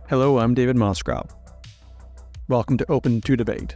Hello, I'm David Mosgrove. Welcome to Open to Debate.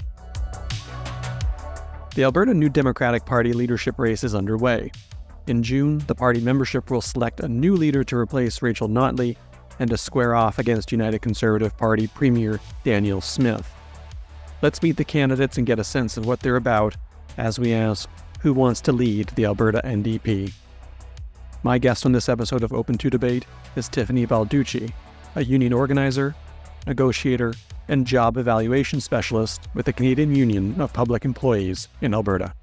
The Alberta New Democratic Party leadership race is underway. In June, the party membership will select a new leader to replace Rachel Notley and to square off against United Conservative Party Premier Danielle Smith. Let's meet the candidates and get a sense of what they're about as we ask who wants to lead the Alberta NDP. My guest on this episode of Open to Debate is Tiffany Balducci, a union organizer, negotiator, and job evaluation specialist with the Canadian Union of Public Employees in Alberta.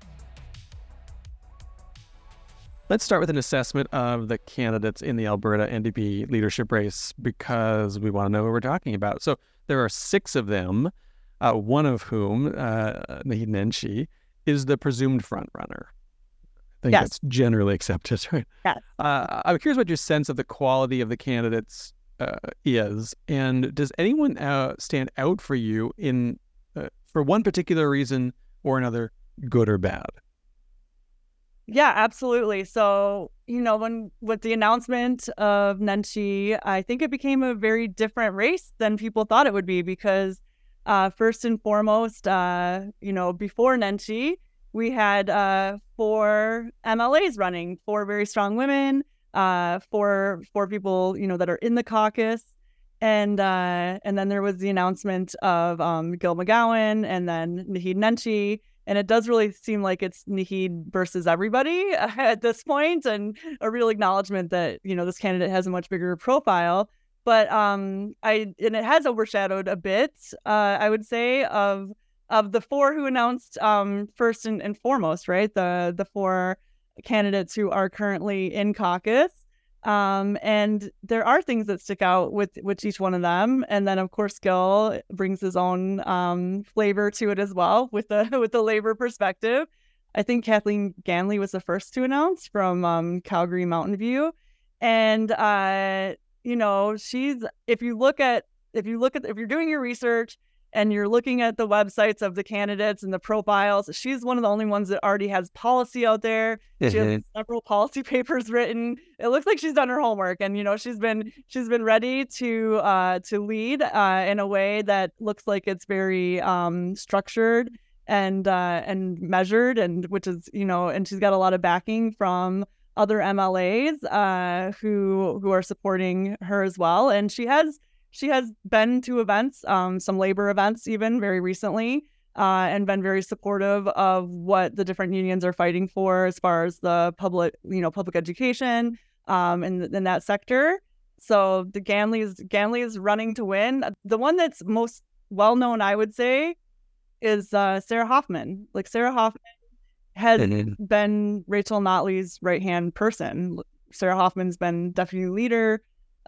Let's start with an assessment of the candidates in the Alberta NDP leadership race because we want to know what we're talking about. So there are 6 of them, one of whom, Naheed Nenshi, is the presumed frontrunner. I think that's generally accepted, right? Yes. I'm curious what your sense of the quality of the candidates is, and does anyone stand out for you in for one particular reason or another, good or bad? Yeah, absolutely. So, with the announcement of Nenshi, I think it became a very different race than people thought it would be because first and foremost, before Nenshi, we had 4 MLAs running, 4 very strong women, for people, that are in the caucus. And then there was the announcement of Gil McGowan and then Naheed Nenshi. And it does really seem like it's Naheed versus everybody at this point, and a real acknowledgement that, this candidate has a much bigger profile. But and it has overshadowed a bit, I would say, of the 4 who announced first and foremost, right? The 4 candidates who are currently in caucus. And there are things that stick out with each one of them. And then, of course, Gil brings his own flavor to it as well with the labor perspective. I think Kathleen Ganley was the first to announce from Calgary Mountain View. And, she's, if you're doing your research and you're looking at the websites of the candidates and the profiles, she's one of the only ones that already has policy out there. She has several policy papers written. It looks like she's done her homework, and she's been ready to lead in a way that looks like it's very structured and measured, and which is and she's got a lot of backing from other MLAs who are supporting her as well, and she has been to events, some labor events even very recently, and been very supportive of what the different unions are fighting for as far as the public education in that sector. So the Ganley is running to win. The one that's most well known, I would say, is Sarah Hoffman. Like, Sarah Hoffman has been Rachel Notley's right-hand person. Sarah Hoffman's been deputy leader,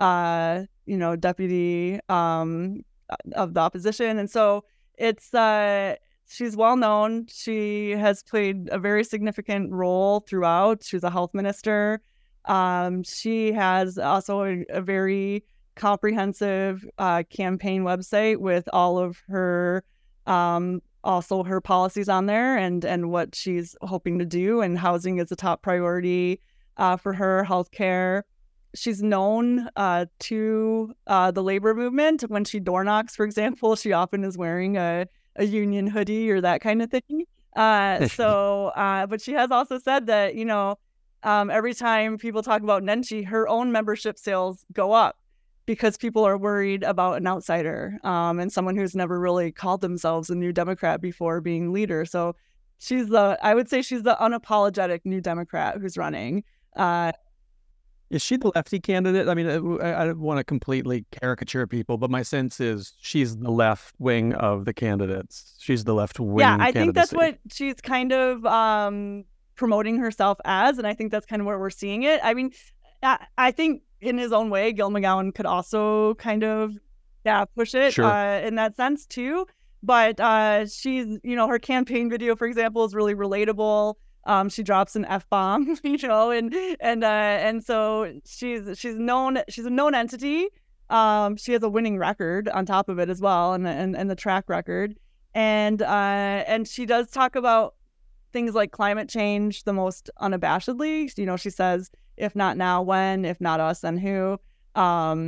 deputy of the opposition. And so it's she's well known. She has played a very significant role throughout. She's a health minister. She has also a very comprehensive campaign website with all of her also her policies on there and what she's hoping to do. And housing is a top priority for her, healthcare. She's known to the labor movement. When she door knocks, for example, she often is wearing a union hoodie or that kind of thing. But she has also said that, every time people talk about Nenshi, her own membership sales go up because people are worried about an outsider and someone who's never really called themselves a New Democrat before being leader. So I would say she's the unapologetic New Democrat who's running. Is she the lefty candidate? I mean, I don't want to completely caricature people, but my sense is she's the left wing of the candidates. She's the left wing. Yeah, I think that's what she's kind of promoting herself as, and I think that's kind of where we're seeing it. I mean, I think in his own way, Gil McGowan could also kind of push it in that sense too. But she's, her campaign video, for example, is really relatable. She drops an F-bomb, and so she's known. She's a known entity. She has a winning record on top of it as well, and the track record. And she does talk about things like climate change the most unabashedly. She says, if not now, when? If not us, then who?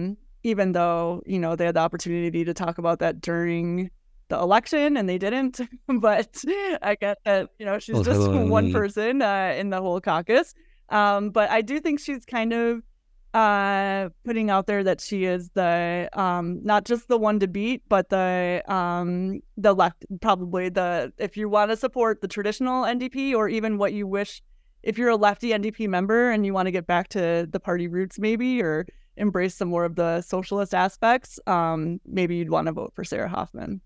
even though, you know, they had the opportunity to talk about that during the election and they didn't. But I get that, you know, she's just one person in the whole caucus. But I do think she's kind of putting out there that she is the not just the one to beat, but the left, probably if you want to support the traditional NDP, or even what you wish, if you're a lefty NDP member and you want to get back to the party roots maybe, or embrace some more of the socialist aspects, maybe you'd want to vote for Sarah Hoffman.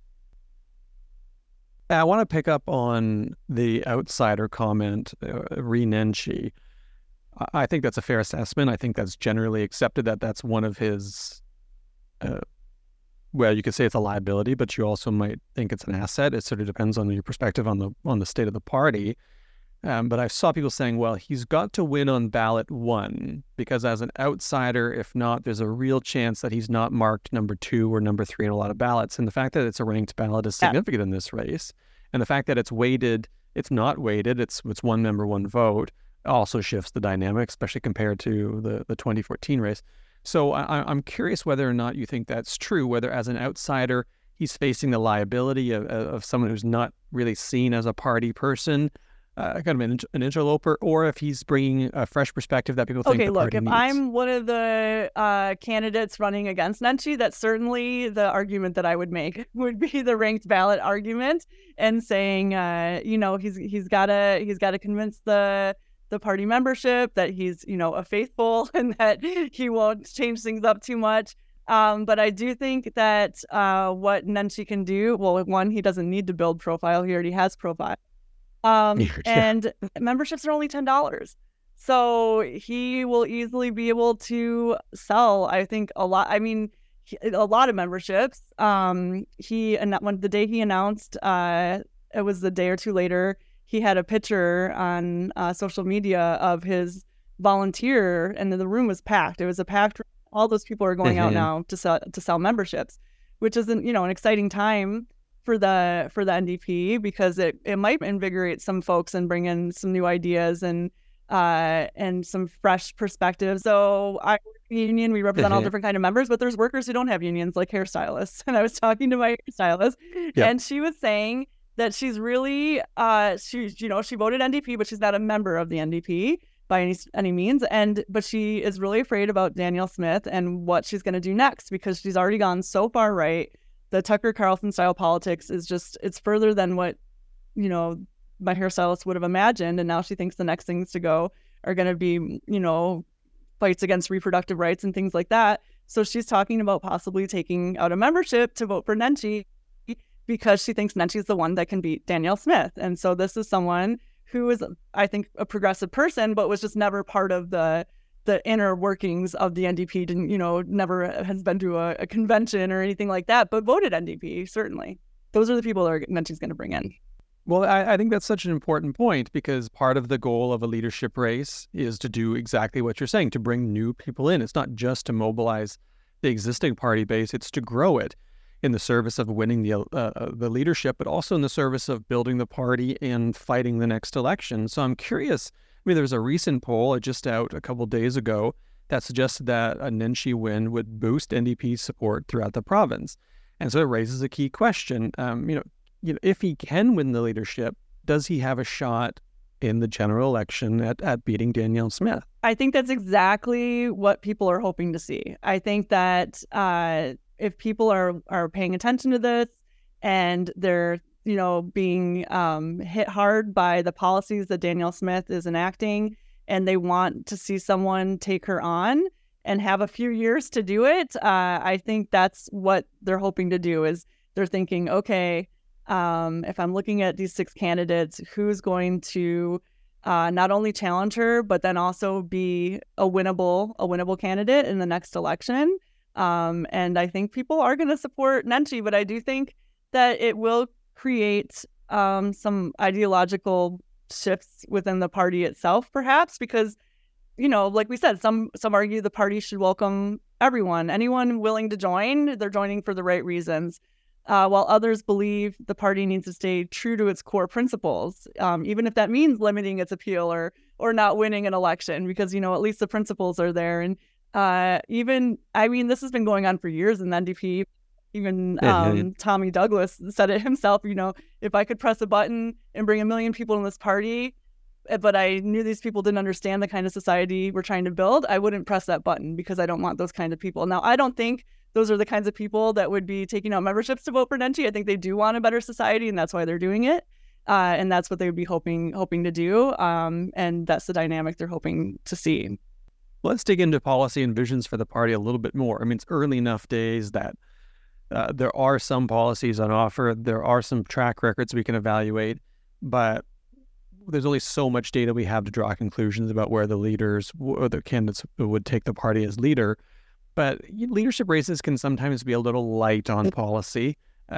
I want to pick up on the outsider comment, Rhi Nenshi. I think that's a fair assessment. I think that's generally accepted, that that's one of his, well, you could say it's a liability, but you also might think it's an asset. It sort of depends on your perspective on the state of the party. But I saw people saying, well, he's got to win on ballot 1, because as an outsider, if not, there's a real chance that he's not marked number 2 or number 3 in a lot of ballots. And the fact that it's a ranked ballot is significant in this race. And the fact that it's weighted, it's not weighted, it's one member, one vote, also shifts the dynamic, especially compared to the 2014 race. So I'm curious whether or not you think that's true, whether as an outsider, he's facing the liability of someone who's not really seen as a party person, kind of an interloper, or if he's bringing a fresh perspective that people think the party needs. If I'm one of the candidates running against Nenshi, that's certainly the argument that I would make, would be the ranked ballot argument, and saying, you know, he's got to convince the party membership that he's, you know, a faithful and that he won't change things up too much. But I do think that what Nenshi can do, well, one, he doesn't need to build profile. He already has profile. And memberships are only $10. So he will easily be able to sell, I think, a lot. I mean, a lot of memberships. The day he announced, it was the day or two later, he had a picture on social media of his volunteer, and the room was packed. It was a packed room. All those people are going out now to sell memberships, which is an exciting time for the NDP, because it might invigorate some folks and bring in some new ideas and some fresh perspectives. So I work in a union, we represent all different kind of members, but there's workers who don't have unions, like hairstylists. And I was talking to my hairstylist, and she was saying that she's really she voted NDP, but she's not a member of the NDP by any means, but she is really afraid about Danielle Smith and what she's going to do next, because she's already gone so far right. The Tucker Carlson style politics is it's further than what, you know, my hairstylist would have imagined. And now she thinks the next things to go are going to be, you know, fights against reproductive rights and things like that. So she's talking about possibly taking out a membership to vote for Nenshi, because she thinks Nenshi is the one that can beat Danielle Smith. And so this is someone who is, I think, a progressive person, but was just never part of the inner workings of the NDP, didn't, you know, never has been to a convention or anything like that, but voted NDP, certainly. Those are the people that Nenshi's going to bring in. Well, I think that's such an important point, because part of the goal of a leadership race is to do exactly what you're saying, to bring new people in. It's not just to mobilize the existing party base, it's to grow it in the service of winning the leadership, but also in the service of building the party and fighting the next election. So I'm curious. I mean, there was a recent poll just out a couple of days ago that suggested that a Nenshi win would boost NDP support throughout the province. And so it raises a key question. If he can win the leadership, does he have a shot in the general election at beating Danielle Smith? I think that's exactly what people are hoping to see. I think that if people are paying attention to this and they're, you know, being hit hard by the policies that Danielle Smith is enacting, and they want to see someone take her on and have a few years to do it, I think that's what they're hoping to do. Is they're thinking, okay, if I'm looking at these 6 candidates, who's going to not only challenge her, but then also be a winnable candidate in the next election? And I think people are going to support Nenshi, but I do think that it will create some ideological shifts within the party itself, perhaps, because, you know, like we said, some argue the party should welcome anyone willing to join. They're joining for the right reasons, while others believe the party needs to stay true to its core principles, even if that means limiting its appeal or not winning an election, because, you know, at least the principles are there. And This has been going on for years in the NDP. Even Tommy Douglas said it himself, if I could press a button and bring 1 million people in this party, but I knew these people didn't understand the kind of society we're trying to build, I wouldn't press that button because I don't want those kind of people. Now, I don't think those are the kinds of people that would be taking out memberships to vote for Nenshi. I think they do want a better society, and that's why they're doing it. And that's what they would be hoping to do. And that's the dynamic they're hoping to see. Let's dig into policy and visions for the party a little bit more. I mean, it's early enough days that there are some policies on offer. There are some track records we can evaluate, but there's only so much data we have to draw conclusions about where the leaders or the candidates would take the party as leader. But leadership races can sometimes be a little light on policy.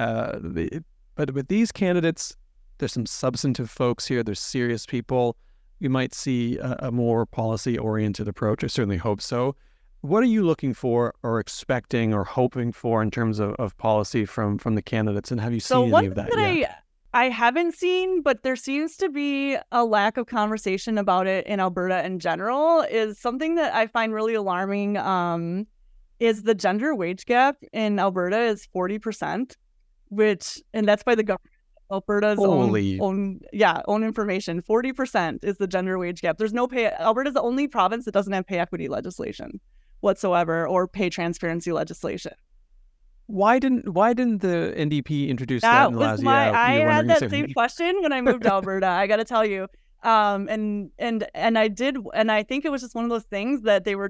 But with these candidates, there's some substantive folks here. There's serious people. You might see a more policy-oriented approach. I certainly hope so. What are you looking for or expecting or hoping for in terms of policy from the candidates? And have you seen any of that yet? I haven't seen, but there seems to be a lack of conversation about it in Alberta in general. Is something that I find really alarming. Is the gender wage gap in Alberta is 40%, and that's by the government. Alberta's own information. 40% is the gender wage gap. There's no pay. Alberta's the only province that doesn't have pay equity legislation whatsoever or pay transparency legislation. Why didn't the NDP introduce that in the last year? I had that same question when I moved to Alberta. I got to tell you, and I did, and I think it was just one of those things that they were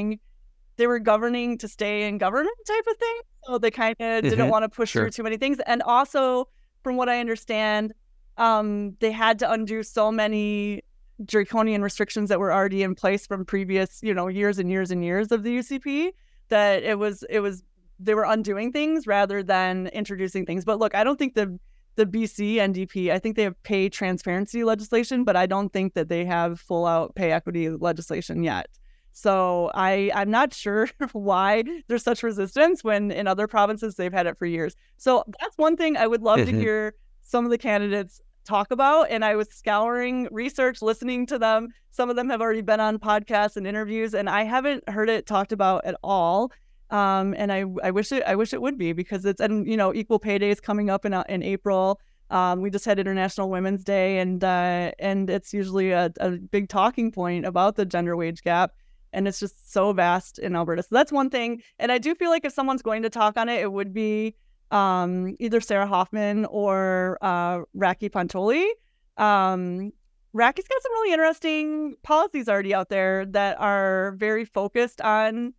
governing to stay in government type of thing. So they kind of didn't want to push through too many things, and also, from what I understand, they had to undo so many draconian restrictions that were already in place from previous, years and years and years of the UCP, that they were undoing things rather than introducing things. But look, I don't think the BC NDP, I think they have pay transparency legislation, but I don't think that they have full out pay equity legislation yet. So I'm not sure why there's such resistance when in other provinces they've had it for years. So that's one thing I would love to hear some of the candidates talk about. And I was scouring research, listening to them. Some of them have already been on podcasts and interviews, and I haven't heard it talked about at all. And I wish it would be, because equal pay day is coming up in April. We just had International Women's Day, and it's usually a big talking point about the gender wage gap. And it's just so vast in Alberta. So that's one thing. And I do feel like if someone's going to talk on it, it would be either Sarah Hoffman or Rakhi Pantoli. Rakhi's got some really interesting policies already out there that are very focused on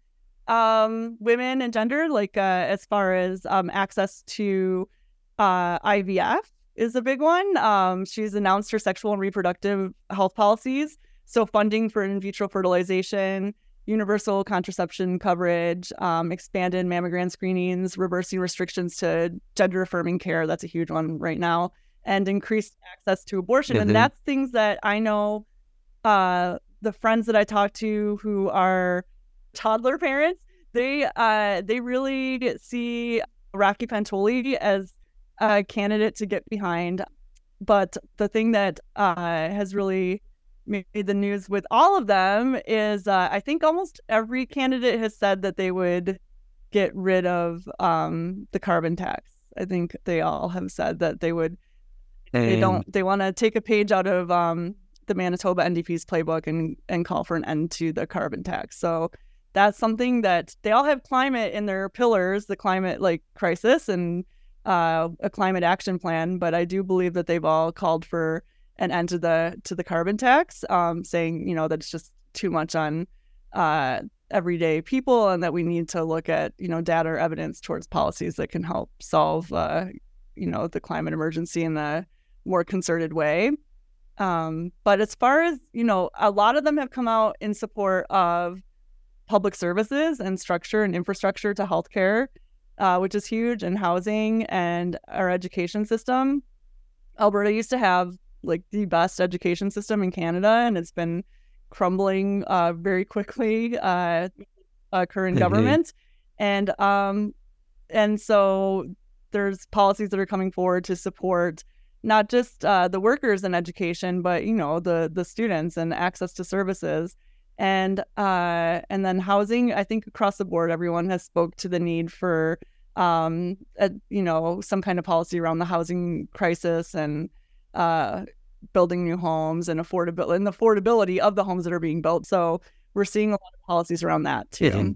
women and gender, like as far as access to IVF is a big one. She's announced her sexual and reproductive health policies. So funding for in vitro fertilization, universal contraception coverage, expanded mammogram screenings, reversing restrictions to gender-affirming care. That's a huge one right now. And increased access to abortion. And that's things that I know the friends that I talk to who are toddler parents, they really see Rakhi Pantoli as a candidate to get behind. But the thing that has really made the news with all of them is I think almost every candidate has said that they would get rid of the carbon tax. I think they all have said that they would. They want to take a page out of the Manitoba NDP's playbook and call for an end to the carbon tax. So that's something that they all have climate in their pillars, the climate crisis and a climate action plan. But I do believe that they've all called for an end to the carbon tax, saying, that it's just too much on everyday people, and that we need to look at, data or evidence towards policies that can help solve, the climate emergency in the more concerted way. But as far as, a lot of them have come out in support of public services and structure and infrastructure to healthcare, which is huge, and housing and our education system. Alberta used to have the best education system in Canada, and it's been crumbling very quickly, current government. And so there's policies that are coming forward to support not just the workers in education, but, the students and access to services. And then housing, I think across the board, everyone has spoke to the need for some kind of policy around the housing crisis and building new homes and affordability of the homes that are being built. So we're seeing a lot of policies around that too. Mm-hmm.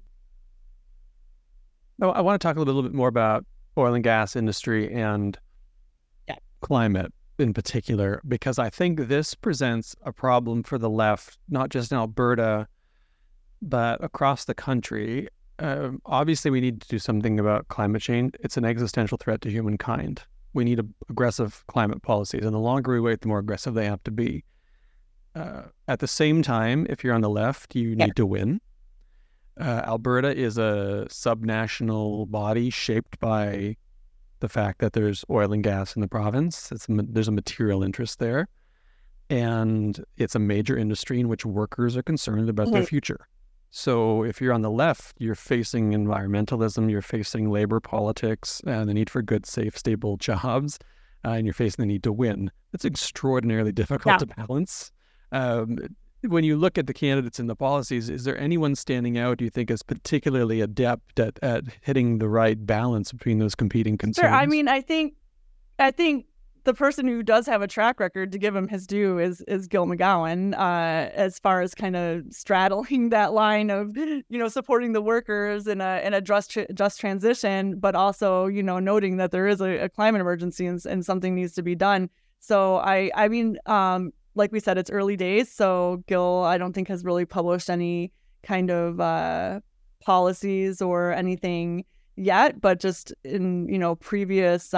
I want to talk a little bit more about oil and gas industry and climate in particular, because I think this presents a problem for the left, not just in Alberta, but across the country. Obviously, we need to do something about climate change. It's an existential threat to humankind. We need aggressive climate policies, and the longer we wait, the more aggressive they have to be. At the same time, if you're on the left, you need to win. Alberta is a subnational body shaped by the fact that there's oil and gas in the province. There's a material interest there. And it's a major industry in which workers are concerned about their future. So if you're on the left, you're facing environmentalism, you're facing labor politics, and the need for good, safe, stable jobs, and you're facing the need to win. It's extraordinarily difficult to balance. When you look at the candidates and the policies, is there anyone standing out, do you think, is particularly adept at hitting the right balance between those competing concerns? Sure. I mean, I think the person who does have a track record, to give him his due, is Gil McGowan, as far as kind of straddling that line of, supporting the workers in a just transition, but also, noting that there is a climate emergency and something needs to be done. So I mean, like we said, it's early days. So Gil, I don't think, has really published any kind of policies or anything yet, but just in, previous,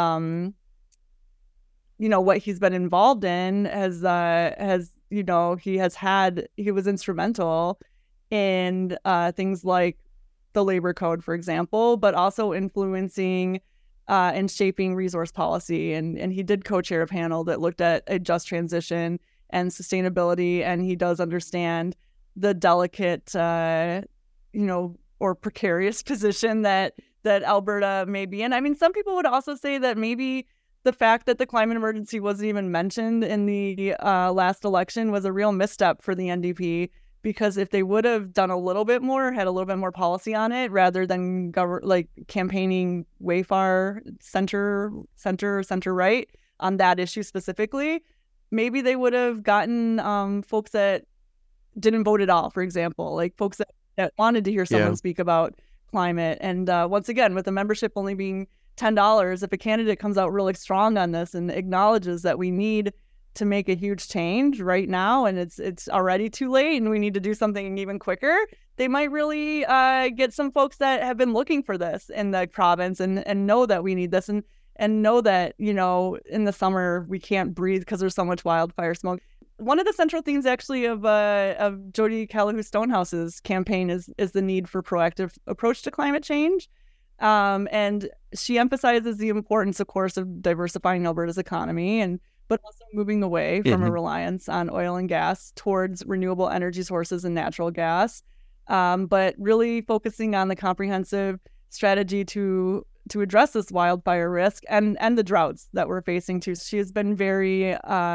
what he's been involved in he was instrumental in things like the labor code, for example, but also influencing and shaping resource policy. And he did co-chair a panel that looked at a just transition and sustainability. And he does understand the delicate, or precarious position that Alberta may be in. I mean, some people would also say that maybe the fact that the climate emergency wasn't even mentioned in the last election was a real misstep for the NDP, because if they would have done a little bit more, had a little bit more policy on it, rather than campaigning way far center right on that issue specifically, maybe they would have gotten folks that didn't vote at all, for example, like folks that wanted to hear someone speak about climate. And once again, with the membership only being $10, if a candidate comes out really strong on this and acknowledges that we need to make a huge change right now and it's already too late and we need to do something even quicker, they might really get some folks that have been looking for this in the province and know that we need this and know that, in the summer we can't breathe because there's so much wildfire smoke. One of the central themes actually of Jody Callahoo Stonehouse's campaign is the need for proactive approach to climate change. And she emphasizes the importance, of course, of diversifying Alberta's economy, but also moving away from a reliance on oil and gas towards renewable energy sources and natural gas, but really focusing on the comprehensive strategy to address this wildfire risk and the droughts that we're facing too. She has been very,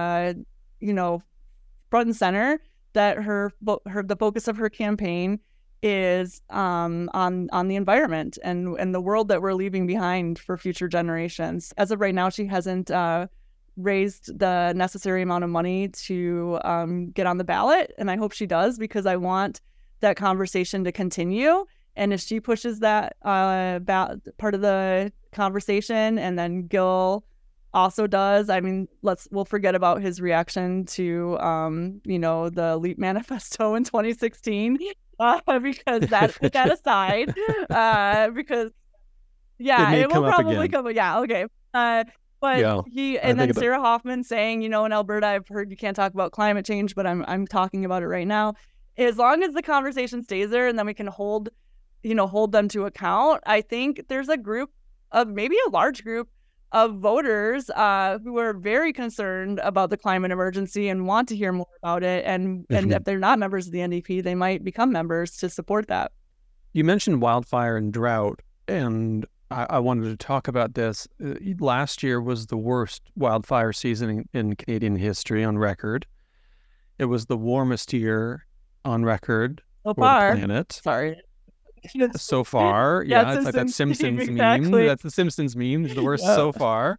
front and center that the focus of her campaign is on the environment and the world that we're leaving behind for future generations. As of right now, she hasn't raised the necessary amount of money to get on the ballot, and I hope she does, because I want that conversation to continue. And if she pushes that part of the conversation, and then Gil also does, I mean, we'll forget about his reaction to the LEAP manifesto in 2016. Because put that aside, because it will probably come up. Yeah, okay. But Sarah Hoffman saying, in Alberta, I've heard you can't talk about climate change, but I'm talking about it right now. As long as the conversation stays there, and then we can hold them to account, I think there's a large group of voters who are very concerned about the climate emergency and want to hear more about it. And if they're not members of the NDP, they might become members to support that. You mentioned wildfire and drought, and I wanted to talk about this. Last year was the worst wildfire season in Canadian history on record. It was the warmest year on record So for the far. planet. Sorry. So far, Yeah, it's like that Simpsons meme, Simpsons meme. exactly. That's the Simpsons meme. It's the worst Yeah. so far.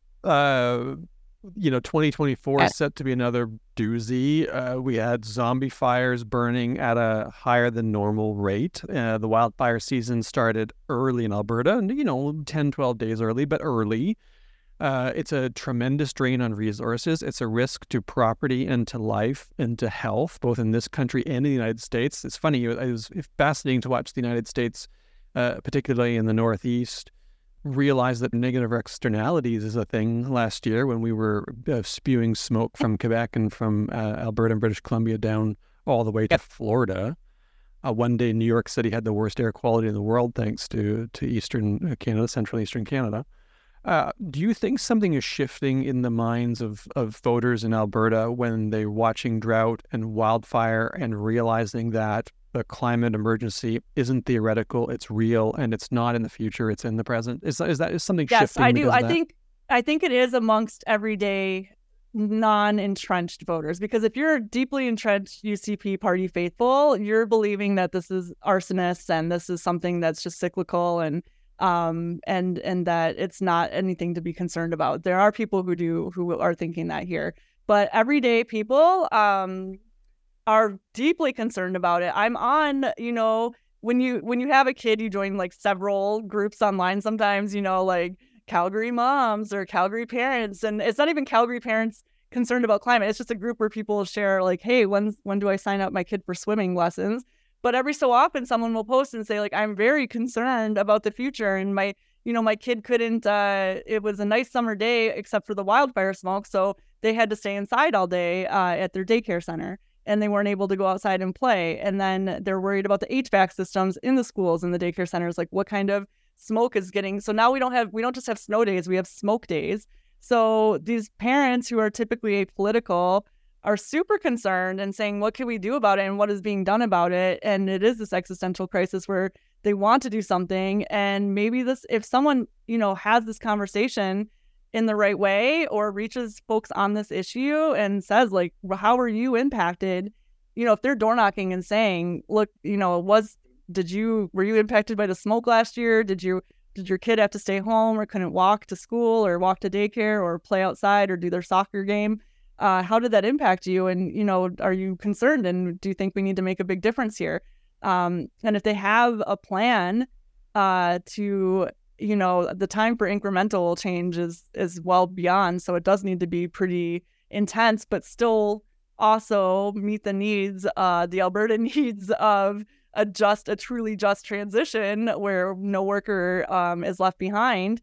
2024 is set to be another doozy. We had zombie fires burning at a higher than normal rate. The wildfire season started early in Alberta, and 10, 12 days early, but early. It's a tremendous drain on resources. It's a risk to property and to life and to health, both in this country and in the United States. It's funny. It was fascinating to watch the United States, particularly in the Northeast, realize that negative externalities is a thing last year when we were spewing smoke from Quebec and from Alberta and British Columbia down all the way to Florida. One day, New York City had the worst air quality in the world thanks to Eastern Canada, Central Eastern Canada. Do you think something is shifting in the minds of voters in Alberta when they're watching drought and wildfire and realizing that the climate emergency isn't theoretical, it's real, and it's not in the future, it's in the present? Is something Yes, shifting? I do. I think it is amongst everyday non-entrenched voters, because if you're deeply entrenched UCP party faithful, you're believing that this is arsonists and this is something that's just cyclical and that it's not anything to be concerned about. There are people who are thinking that here, but everyday people are deeply concerned about it. I'm on, when you have a kid, you join like several groups online sometimes, like Calgary moms or Calgary parents, and it's not even Calgary parents concerned about climate. It's just a group where people share like, hey, when do I sign up my kid for swimming lessons? But every so often someone will post and say like, I'm very concerned about the future, and my kid couldn't, it was a nice summer day except for the wildfire smoke, so they had to stay inside all day at their daycare center, and they weren't able to go outside and play. And then they're worried about the HVAC systems in the schools and the daycare centers, like what kind of smoke is getting. So now we don't just have snow days, we have smoke days. So these parents who are typically apolitical are super concerned and saying, what can we do about it and what is being done about it? And it is this existential crisis where they want to do something. And maybe if someone, has this conversation in the right way or reaches folks on this issue and says like, how are you impacted? If they're door knocking and saying, look, were you impacted by the smoke last year? Did your kid have to stay home or couldn't walk to school or walk to daycare or play outside or do their soccer game? How did that impact you? And, are you concerned? And do you think we need to make a big difference here? And if they have a plan the time for incremental change is well beyond. So it does need to be pretty intense, but still also meet the needs, the Alberta needs of a truly just transition where no worker is left behind.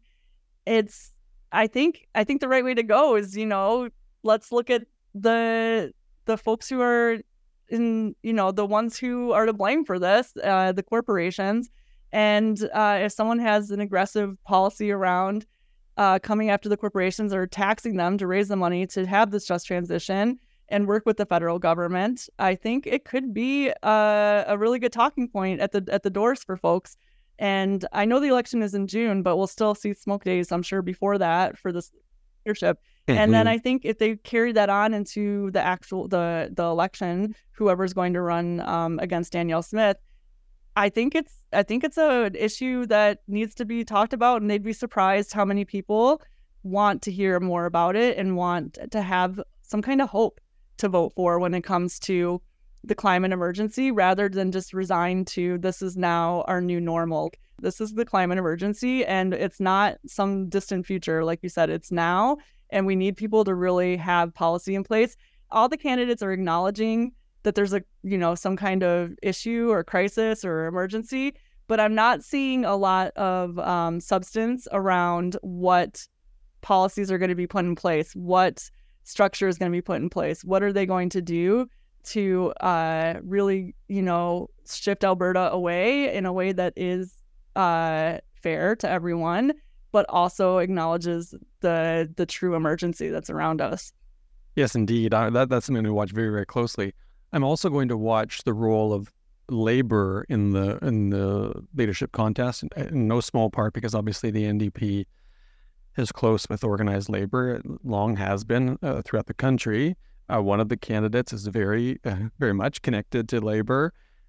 I think the right way to go is, let's look at the folks who are the ones who are to blame for this, the corporations. And if someone has an aggressive policy around coming after the corporations or taxing them to raise the money to have this just transition and work with the federal government, I think it could be a really good talking point at the doors for folks. And I know the election is in June, but we'll still see smoke days, I'm sure, before that for this leadership. Mm-hmm. And then I think if they carry that on into the election, whoever's going to run against Danielle Smith, I think it's an issue that needs to be talked about, and they'd be surprised how many people want to hear more about it and want to have some kind of hope to vote for when it comes to the climate emergency, rather than just resign to this is now our new normal. This is the climate emergency, and it's not some distant future. Like you said, it's now, and we need people to really have policy in place. All the candidates are acknowledging that there's some kind of issue or crisis or emergency, but I'm not seeing a lot of substance around what policies are going to be put in place, what structure is going to be put in place, what are they going to do to really, shift Alberta away in a way that is fair to everyone, but also acknowledges the true emergency that's around us. Yes, indeed. That's something to watch very, very closely. I'm also going to watch the role of labor in the leadership contest, in no small part because obviously the NDP is close with organized labor. It long has been throughout the country. One of the candidates is very, very much connected to labor.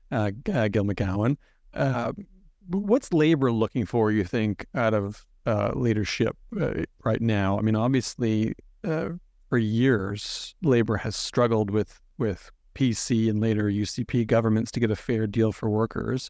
Gil McGowan. What's Labor looking for, you think, out of leadership right now? I mean, obviously, for years, Labor has struggled with PC and later UCP governments to get a fair deal for workers.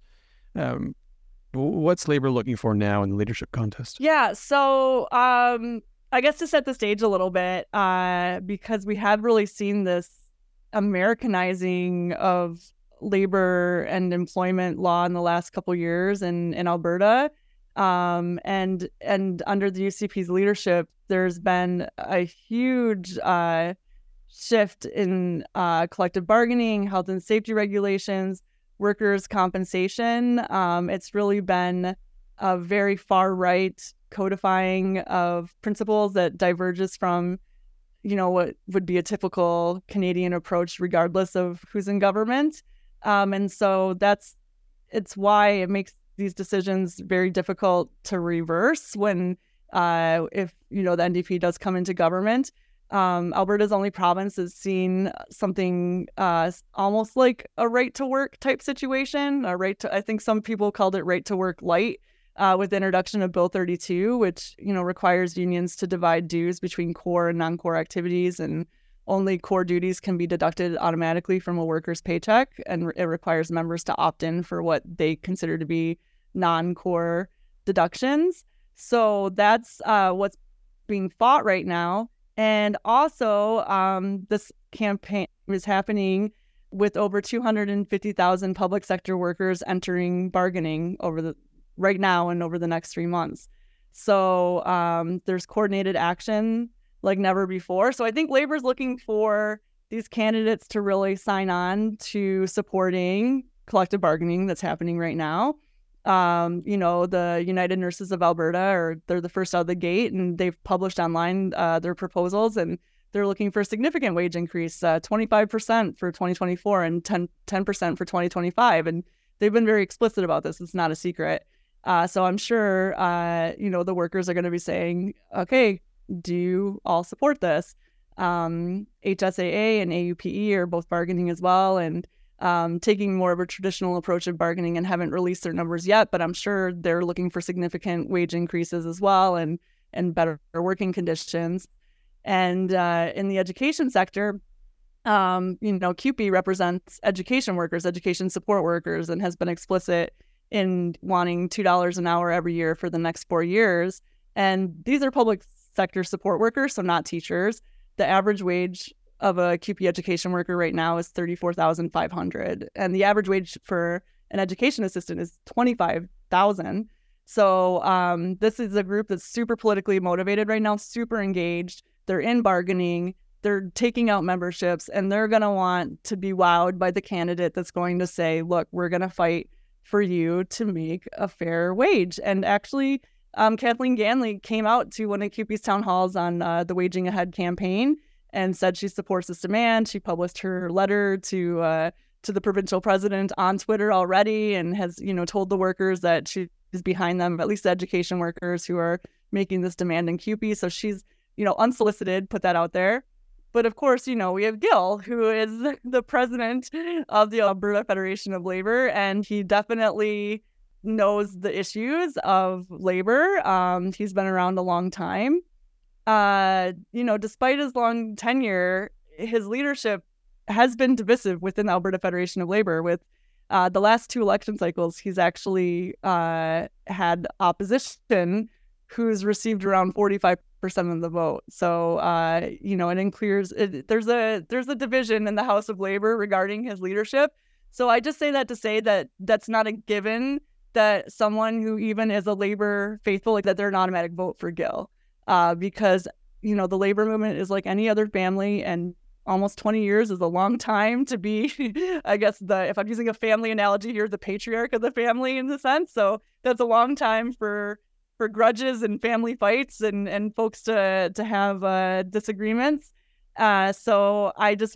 What's Labor looking for now in the leadership contest? Yeah, so I guess to set the stage a little bit, because we have really seen this Americanizing of labor and employment law in the last couple of years in Alberta. And under the UCP's leadership, there's been a huge shift in collective bargaining, health and safety regulations, workers' compensation. It's really been a very far-right codifying of principles that diverges from, what would be a typical Canadian approach, regardless of who's in government. And so it's why it makes these decisions very difficult to reverse when, if, the NDP does come into government. Alberta's only province has seen something almost like a right to work type situation, I think some people called it right to work light, with the introduction of Bill 32, which, requires unions to divide dues between core and non-core activities, and only core duties can be deducted automatically from a worker's paycheck, and it requires members to opt in for what they consider to be non-core deductions. So that's what's being fought right now. And also, this campaign is happening with over 250,000 public sector workers entering bargaining right now and over the next 3 months. So there's coordinated action like never before. So I think Labor's looking for these candidates to really sign on to supporting collective bargaining that's happening right now. The United Nurses of Alberta, they're the first out of the gate, and they've published online their proposals, and they're looking for a significant wage increase, 25% for 2024 and 10% for 2025. And they've been very explicit about this. It's not a secret. So I'm sure, the workers are going to be saying, okay, do you all support this? HSAA and AUPE are both bargaining as well, and taking more of a traditional approach of bargaining, and haven't released their numbers yet, but I'm sure they're looking for significant wage increases as well, and better working conditions. And in the education sector, CUPE represents education workers, education support workers, and has been explicit in wanting $2 an hour every year for the next 4 years. And these are public sector support workers, so not teachers. The average wage of a CUPE education worker right now is $34,500, and the average wage for an education assistant is $25,000. So this is a group that's super politically motivated right now, super engaged. They're in bargaining, they're taking out memberships, and they're going to want to be wowed by the candidate that's going to say, look, we're going to fight for you to make a fair wage. And actually, Kathleen Ganley came out to one of CUPE's town halls on the Waging Ahead campaign and said she supports this demand. She published her letter to the provincial president on Twitter already, and has, told the workers that she is behind them, at least the education workers who are making this demand in CUPE. So she's, unsolicited, put that out there. But of course, we have Gil, who is the president of the Alberta Federation of Labor, and he definitely knows the issues of labor. He's been around a long time. Despite his long tenure, his leadership has been divisive within the Alberta Federation of Labor. With the last 2 election cycles, he's actually had opposition who's received around 45% of the vote. So, it includes, there's a division in the House of Labor regarding his leadership. So I just say that to say that that's not a given that someone who even is a labor faithful, like that they're an automatic vote for Gil. Because, the labor movement is like any other family, and almost 20 years is a long time to be, I guess, if I'm using a family analogy here, the patriarch of the family in the sense. So that's a long time for grudges and family fights and folks to have disagreements. So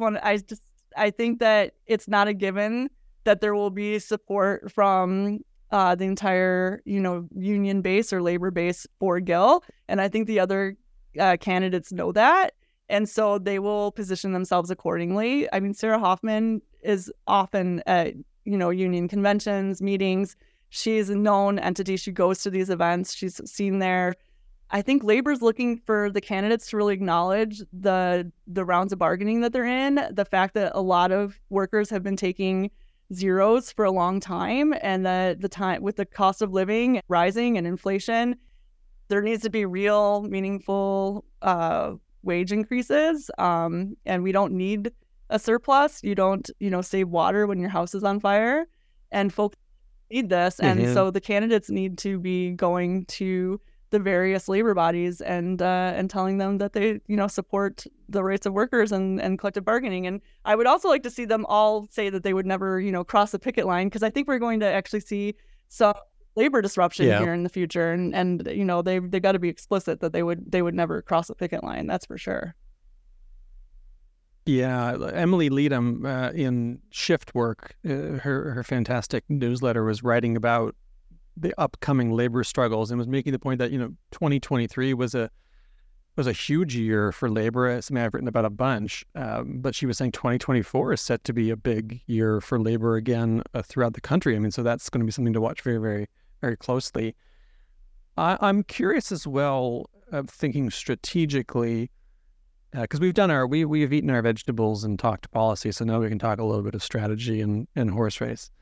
I think that it's not a given that there will be support from the entire, union base or labor base for Gil. And I think the other candidates know that. And so they will position themselves accordingly. I mean, Sarah Hoffman is often, union conventions, meetings. She's a known entity. She goes to these events. She's seen there. I think labor's looking for the candidates to really acknowledge the rounds of bargaining that they're in, the fact that a lot of workers have been taking zeros for a long time, and that the time with the cost of living rising and inflation, there needs to be real, meaningful wage increases. And we don't need a surplus. You don't, save water when your house is on fire, and folks need this. Mm-hmm. And so the candidates need to be going to the various labor bodies and telling them that they, support the rights of workers and collective bargaining. And I would also like to see them all say that they would never, cross the picket line, because I think we're going to actually see some labor disruption here in the future. And they've got to be explicit that they would never cross the picket line. That's for sure. Yeah, Emily Leadham in Shift Work, her fantastic newsletter, was writing about the upcoming labor struggles and was making the point that 2023 was a huge year for labor. Something I've written about a bunch, but she was saying 2024 is set to be a big year for labor again throughout the country. I mean, so that's going to be something to watch very, very, very closely. I'm curious as well, thinking strategically, because we've eaten our vegetables and talked policy, so now we can talk a little bit of strategy and horse race.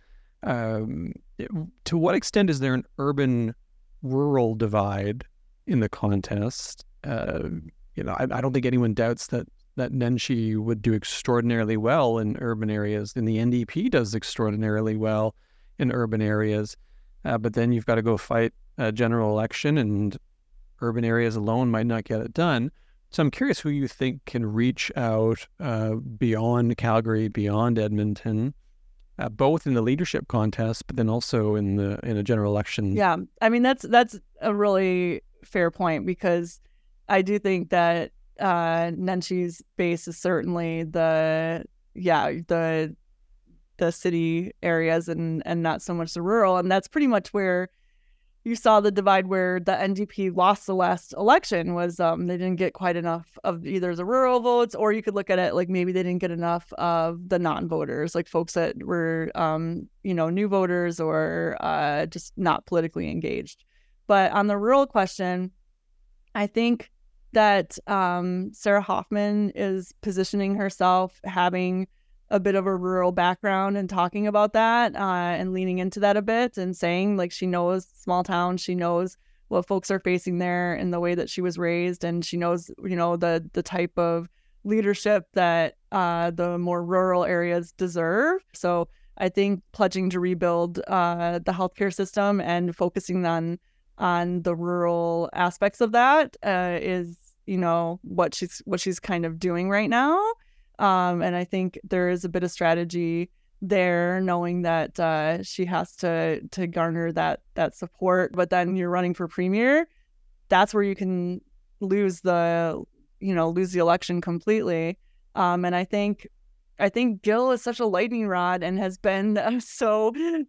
To what extent is there an urban-rural divide in the contest? I don't think anyone doubts that Nenshi would do extraordinarily well in urban areas, and the NDP does extraordinarily well in urban areas. But then you've got to go fight a general election, and urban areas alone might not get it done. So I'm curious who you think can reach out beyond Calgary, beyond Edmonton, both in the leadership contest, but then also in a general election. Yeah, I mean that's a really fair point, because I do think that Nenshi's base is certainly the city areas and not so much the rural, and that's pretty much where you saw the divide, where the NDP lost the last election. Was they didn't get quite enough of either the rural votes, or you could look at it like maybe they didn't get enough of the non-voters, like folks that were new voters or just not politically engaged. But on the rural question, I think that Sarah Hoffman is positioning herself, having a bit of a rural background, and talking about that and leaning into that a bit, and saying like she knows small towns, she knows what folks are facing there in the way that she was raised, and she knows the type of leadership that the more rural areas deserve. So I think pledging to rebuild the healthcare system and focusing on the rural aspects of that is what she's kind of doing right now. And I think there is a bit of strategy there, knowing that she has to garner that support. But then you're running for premier, that's where you can lose the election completely. And I think Gill is such a lightning rod and has been so. The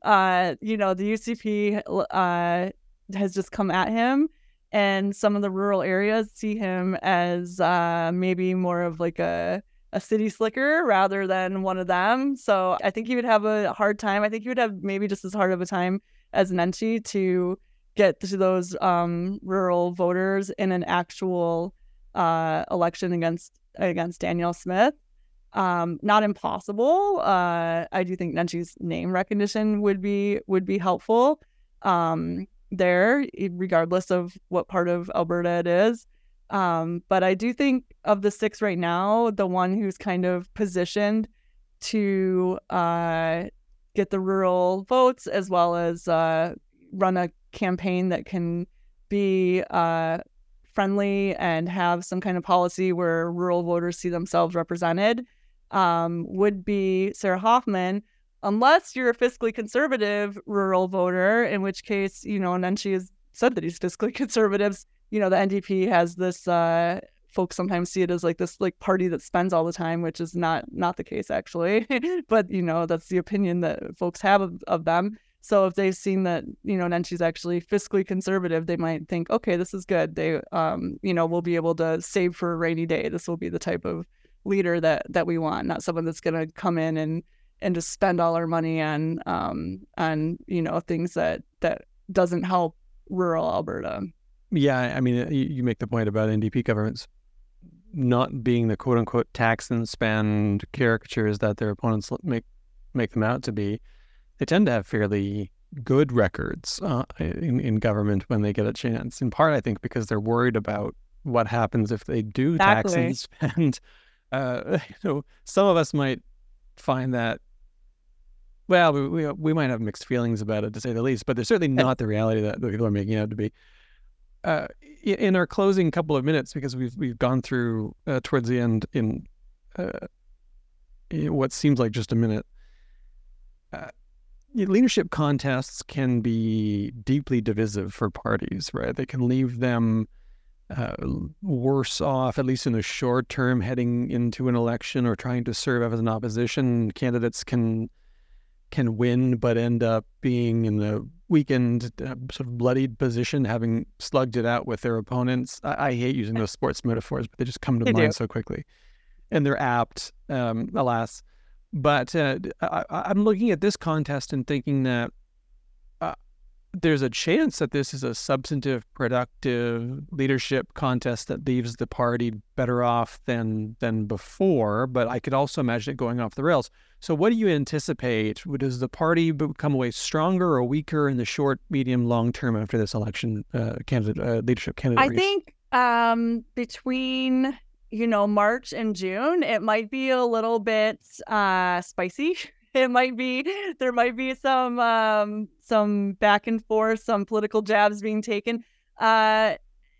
UCP has just come at him, and some of the rural areas see him as maybe more of like a city slicker rather than one of them. So I think he would have a hard time. I think he would have maybe just as hard of a time as Nenshi to get to those rural voters in an actual election against Danielle Smith. Not impossible. I do think Nenshi's name recognition would be helpful there, regardless of what part of Alberta it is. But I do think of the six right now, the one who's kind of positioned to get the rural votes, as well as run a campaign that can be friendly and have some kind of policy where rural voters see themselves represented, would be Sarah Hoffman, unless you're a fiscally conservative rural voter, in which case, Nenshi has said that he's fiscally conservative. The NDP has this, folks sometimes see it as like this party that spends all the time, which is not the case actually. But, that's the opinion that folks have of them. So if they've seen that, Nenshi's actually fiscally conservative, they might think, okay, this is good. They, we'll be able to save for a rainy day. This will be the type of leader that we want, not someone that's going to come in just spend all our money on things that doesn't help rural Alberta. Yeah, I mean, you make the point about NDP governments not being the quote unquote tax and spend caricatures that their opponents make them out to be. They tend to have fairly good records in government when they get a chance. In part, I think, because they're worried about what happens if they do tax and spend. Some of us might find that, well, we might have mixed feelings about it, to say the least, but they're certainly not the reality that people are making it out to be. In our closing couple of minutes, because we've gone through towards the end in what seems like just a minute, leadership contests can be deeply divisive for parties, right? They can leave them worse off, at least in the short term, heading into an election or trying to serve as an opposition. Candidates can win, but end up being in the weakened, sort of bloodied position, having slugged it out with their opponents. I hate using those sports metaphors, but they just come to mind so quickly. And they're apt, alas. But I'm looking at this contest and thinking that there's a chance that this is a substantive, productive leadership contest that leaves the party better off than before, but I could also imagine it going off the rails. So what do you anticipate? Does the party become away stronger or weaker in the short, medium, long term after this election leadership candidate race? I think between March and June, it might be a little bit spicy. There might be some back and forth, some political jabs being taken. I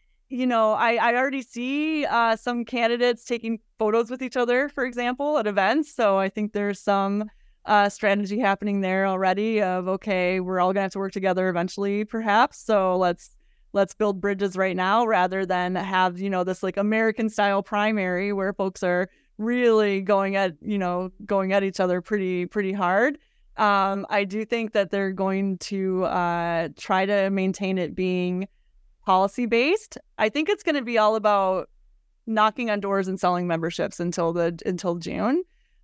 already see some candidates taking photos with each other, for example, at events. So I think there's some strategy happening there already of, okay, we're all gonna have to work together eventually, perhaps. So let's build bridges right now rather than have, this like American style primary where folks are really going at each other pretty hard. I do think that they're going to try to maintain it being policy based. I think it's going to be all about knocking on doors and selling memberships until June.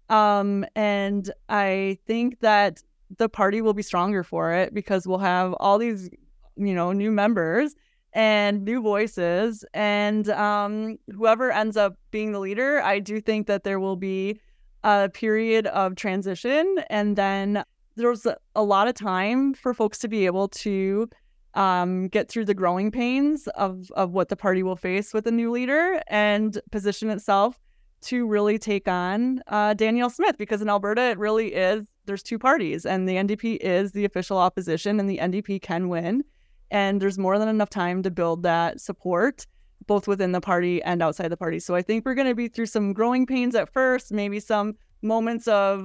And I think that the party will be stronger for it because we'll have all these, new members and new voices, and whoever ends up being the leader, I do think that there will be a period of transition, and then there's a lot of time for folks to be able to get through the growing pains of what the party will face with a new leader and position itself to really take on Danielle Smith, because in Alberta it really is, there's two parties, and the NDP is the official opposition, and the NDP can win. And there's more than enough time to build that support, both within the party and outside the party. So I think we're going to be through some growing pains at first, maybe some moments of,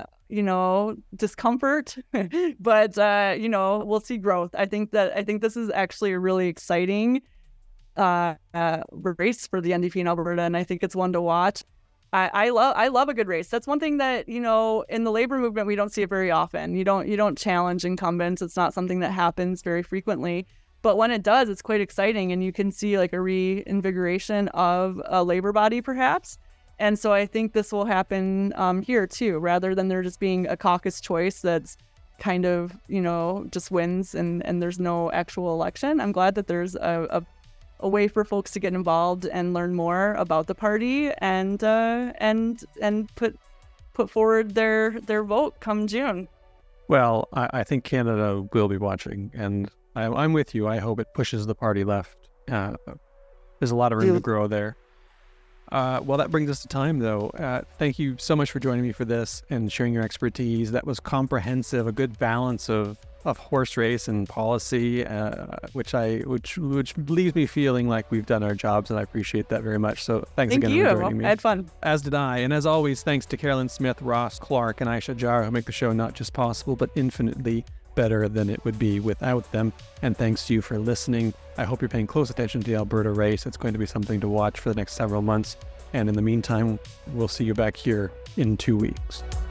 discomfort, but, we'll see growth. I think this is actually a really exciting race for the NDP in Alberta, and I think it's one to watch. I love a good race. That's one thing that, in the labor movement, we don't see it very often. You don't challenge incumbents. It's not something that happens very frequently. But when it does, it's quite exciting. And you can see like a reinvigoration of a labor body, perhaps. And so I think this will happen here, too, rather than there just being a caucus choice that's kind of, just wins and there's no actual election. I'm glad that there's a way for folks to get involved and learn more about the party and put forward their vote come June. Well, I think Canada will be watching, and I'm with you. I hope it pushes the party left. There's a lot of room to grow there. Well, that brings us to time, though. Thank you so much for joining me for this and sharing your expertise. That was comprehensive, a good balance of horse race and policy, which leaves me feeling like we've done our jobs, and I appreciate that very much. So thanks again for joining me. I had fun. As did I. And as always, thanks to Carolyn Smith, Ross Clark, and Aisha Jara, who make the show not just possible, but infinitely better than it would be without them. And thanks to you for listening. I hope you're paying close attention to the Alberta race. It's going to be something to watch for the next several months. And in the meantime, we'll see you back here in 2 weeks.